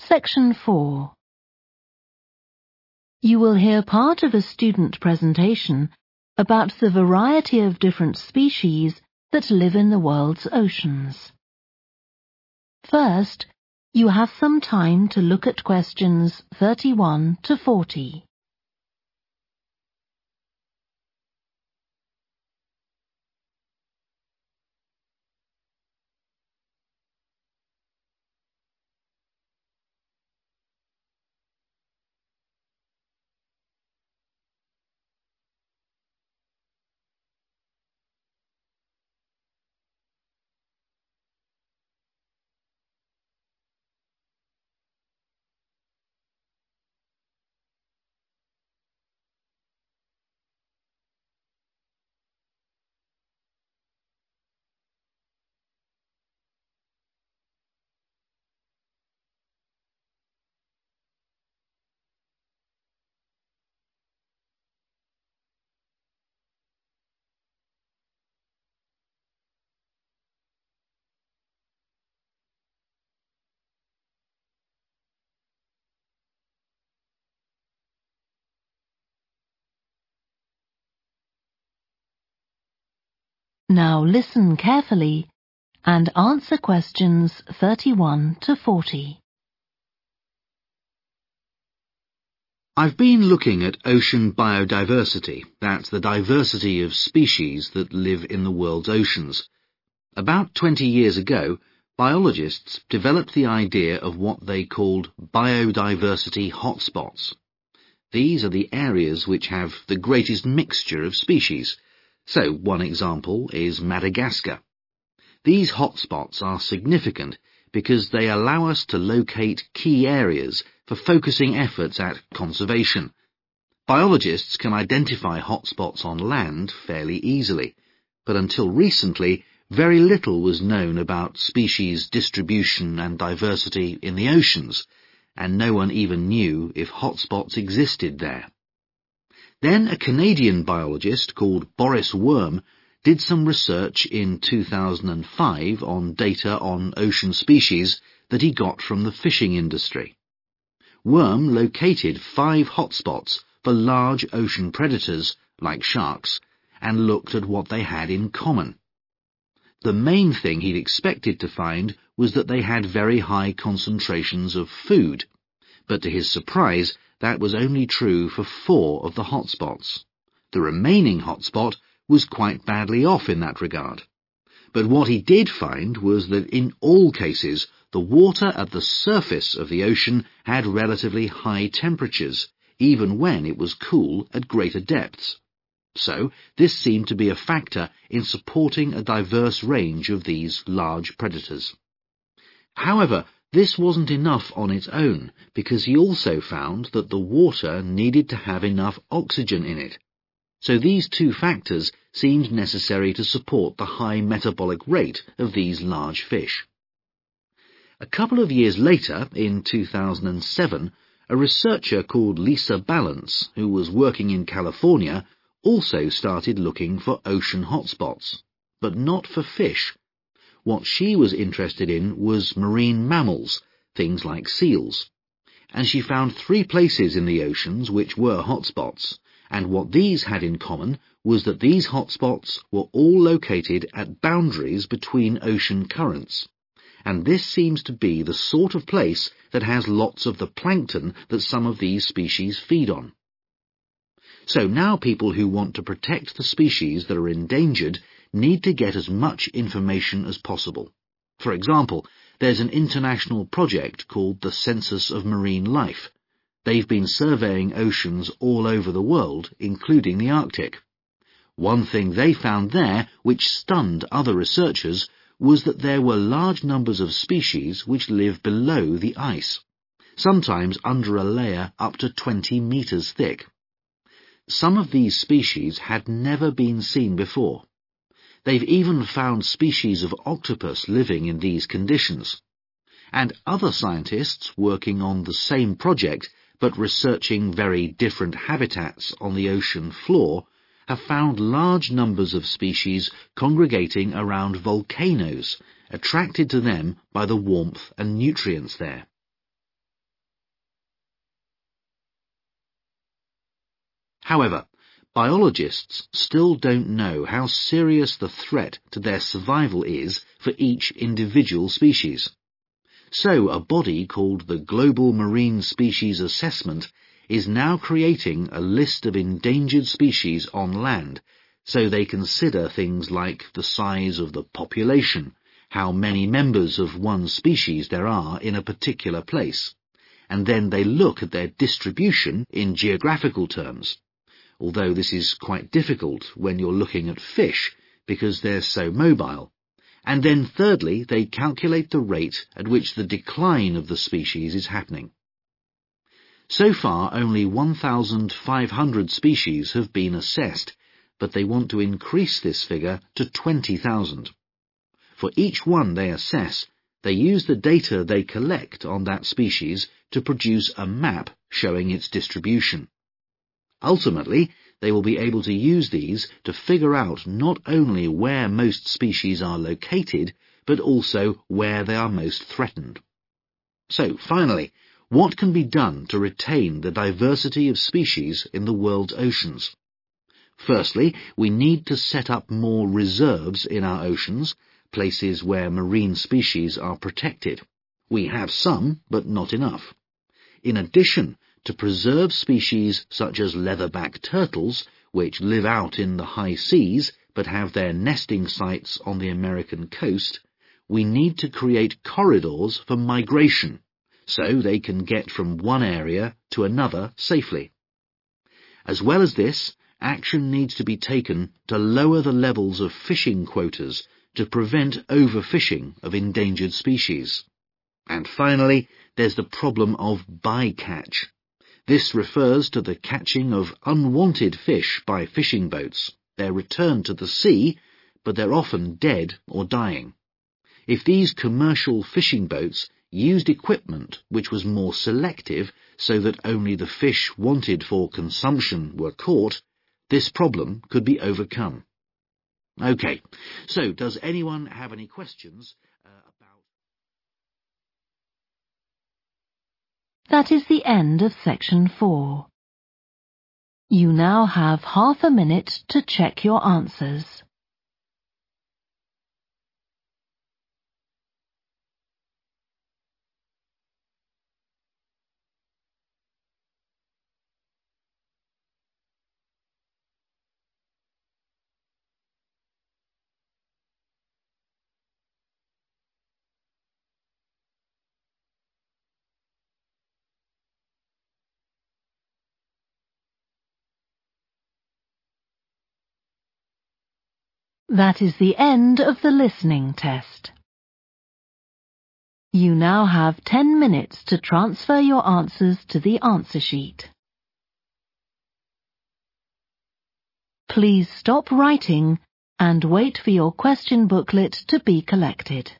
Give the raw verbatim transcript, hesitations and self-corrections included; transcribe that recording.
Section four. You will hear part of a student presentation about the variety of different species that live in the world's oceans. First, you have some time to look at questions thirty-one to forty. Now listen carefully and answer questions thirty-one to forty. I've been looking at ocean biodiversity. That's the diversity of species that live in the world's oceans. About twenty years ago, biologists developed the idea of what they called biodiversity hotspots. These are the areas which have the greatest mixture of species. So, one example is Madagascar. These hotspots are significant because they allow us to locate key areas for focusing efforts at conservation. Biologists can identify hotspots on land fairly easily, but until recently, very little was known about species distribution and diversity in the oceans, and no one even knew if hotspots existed there. Then a Canadian biologist called Boris Worm did some research in two thousand five on data on ocean species that he got from the fishing industry. Worm located five hotspots for large ocean predators, like sharks, and looked at what they had in common. The main thing he'd expected to find was that they had very high concentrations of food, but to his surprise, that was only true for four of the hotspots. The remaining hotspot was quite badly off in that regard. But what he did find was that in all cases, the water at the surface of the ocean had relatively high temperatures, even when it was cool at greater depths. So, this seemed to be a factor in supporting a diverse range of these large predators. However, this wasn't enough on its own, because he also found that the water needed to have enough oxygen in it. So these two factors seemed necessary to support the high metabolic rate of these large fish. A couple of years later, in two thousand seven, a researcher called Lisa Balance, who was working in California, also started looking for ocean hotspots, but not for fish. What she was interested in was marine mammals, things like seals. And she found three places in the oceans which were hotspots, and what these had in common was that these hotspots were all located at boundaries between ocean currents. And this seems to be the sort of place that has lots of the plankton that some of these species feed on. So now people who want to protect the species that are endangered need to get as much information as possible. For example, there's an international project called the Census of Marine Life. They've been surveying oceans all over the world, including the Arctic. One thing they found there, which stunned other researchers, was that there were large numbers of species which live below the ice, sometimes under a layer up to twenty meters thick. Some of these species had never been seen before. They've even found species of octopus living in these conditions. And other scientists working on the same project but researching very different habitats on the ocean floor have found large numbers of species congregating around volcanoes, attracted to them by the warmth and nutrients there. However, biologists still don't know how serious the threat to their survival is for each individual species. So a body called the Global Marine Species Assessment is now creating a list of endangered species on land, so they consider things like the size of the population, how many members of one species there are in a particular place, and then they look at their distribution in geographical terms, although this is quite difficult when you're looking at fish because they're so mobile. And then thirdly, they calculate the rate at which the decline of the species is happening. So far, only one thousand five hundred species have been assessed, but they want to increase this figure to twenty thousand. For each one they assess, they use the data they collect on that species to produce a map showing its distribution. Ultimately, they will be able to use these to figure out not only where most species are located, but also where they are most threatened. So, finally, what can be done to retain the diversity of species in the world's oceans? Firstly, we need to set up more reserves in our oceans, places where marine species are protected. We have some, but not enough. In addition, to preserve species such as leatherback turtles, which live out in the high seas but have their nesting sites on the American coast, we need to create corridors for migration, so they can get from one area to another safely. As well as this, action needs to be taken to lower the levels of fishing quotas to prevent overfishing of endangered species. And finally, there's the problem of bycatch. This refers to the catching of unwanted fish by fishing boats. They're returned to the sea, but they're often dead or dying. If these commercial fishing boats used equipment which was more selective so that only the fish wanted for consumption were caught, this problem could be overcome. Okay, so does anyone have any questions uh, about... That is the end of section four. You now have half a minute to check your answers. That is the end of the listening test. You now have ten minutes to transfer your answers to the answer sheet. Please stop writing and wait for your question booklet to be collected.